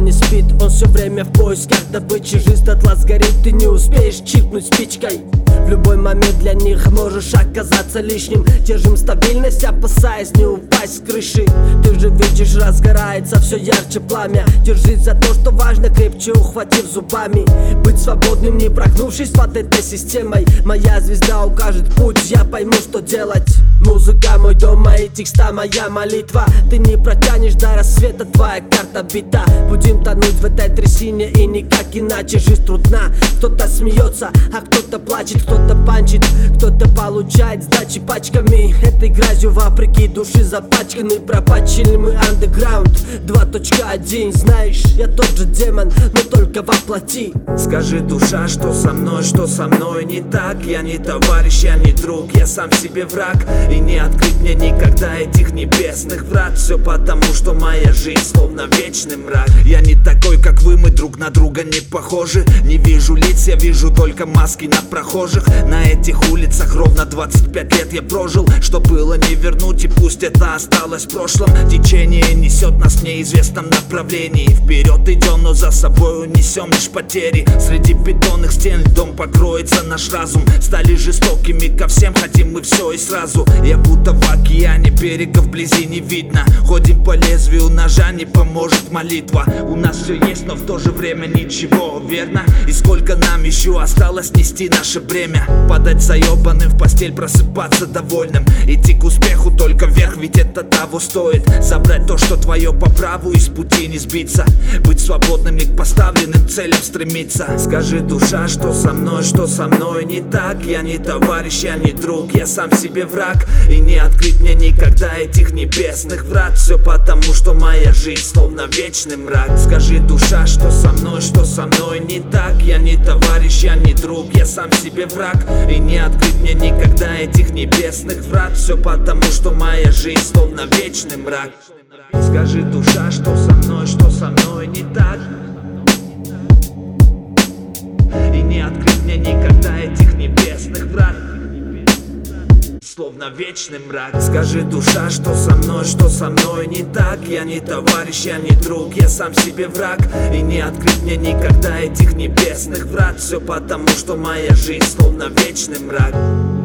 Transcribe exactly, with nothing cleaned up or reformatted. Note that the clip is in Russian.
он не спит, он все время в поисках добычи. Жизнь дотла сгорит, ты не успеешь чиркнуть спичкой. В любой момент для них можешь оказаться лишним. Держим стабильность, опасаясь не упасть с крыши. Ты же видишь, разгорается все ярче пламя. Держись за то, что важно, крепче ухватив зубами. Быть свободным, не прогнувшись под этой системой. Моя звезда укажет путь, я пойму, что делать. Музыка мой дом, мои текста, моя молитва. Ты не протянешь до рассвета, твоя карта бита. Будем тонуть в этой трясине и никак иначе. Жизнь трудна, кто-то смеется, а кто-то плачет. Кто-то панчит, кто-то получает сдачи пачками. Этой грязью вопреки души запачканы. Пропачили мы андеграунд два точка один. Знаешь, я тот же демон, но только воплоти. Скажи, душа, что со мной, что со мной не так? Я не товарищ, я не друг, я сам себе враг. И не открыть мне никогда этих небесных врат. Все потому, что моя жизнь словно вечный мрак. Я не такой, как вы, мы друг на друга не похожи. Не вижу лиц, я вижу только маски на прохожих. На этих улицах ровно двадцать пять лет я прожил. Что было не вернуть, и пусть это осталось в прошлом. Течение несет нас в неизвестном направлении. Вперед идем, но за собой унесем лишь потери. Среди бетонных стен льдом покроется наш разум. Стали жестокими ко всем, хотим мы все и сразу. Я будто в океане, берега вблизи не видно. Ходим по лезвию ножа, не поможет молитва. У нас все есть, но в то же время ничего, верно? И сколько нам еще осталось нести наше бремя? Падать заебанным в постель, просыпаться довольным. Идти к успеху только вверх, ведь это того стоит. Забрать то, что твое по праву, и с пути не сбиться. Быть свободным и к поставленным целям стремиться. Скажи, душа, что со мной, что со мной не так? Я не товарищ, я не друг, я сам себе враг. И не открыть мне никогда этих небесных врат. Все потому, что моя жизнь словно вечный мрак. Скажи, душа, что со мной, что со мной не так? Я не товарищ, я не друг, я сам себе враг. И не открыть мне никогда этих небесных врат. Все потому, что моя жизнь словно вечный мрак. Скажи, душа, что со мной, что со мной не так? И не открыть мне никогда этих небесных врат. Словно вечный мрак. Скажи, душа, что со мной, что со мной не так? Я не товарищ, я не друг, я сам себе враг. И не открыть мне никогда этих небесных врат. Все потому, что моя жизнь словно вечный мрак.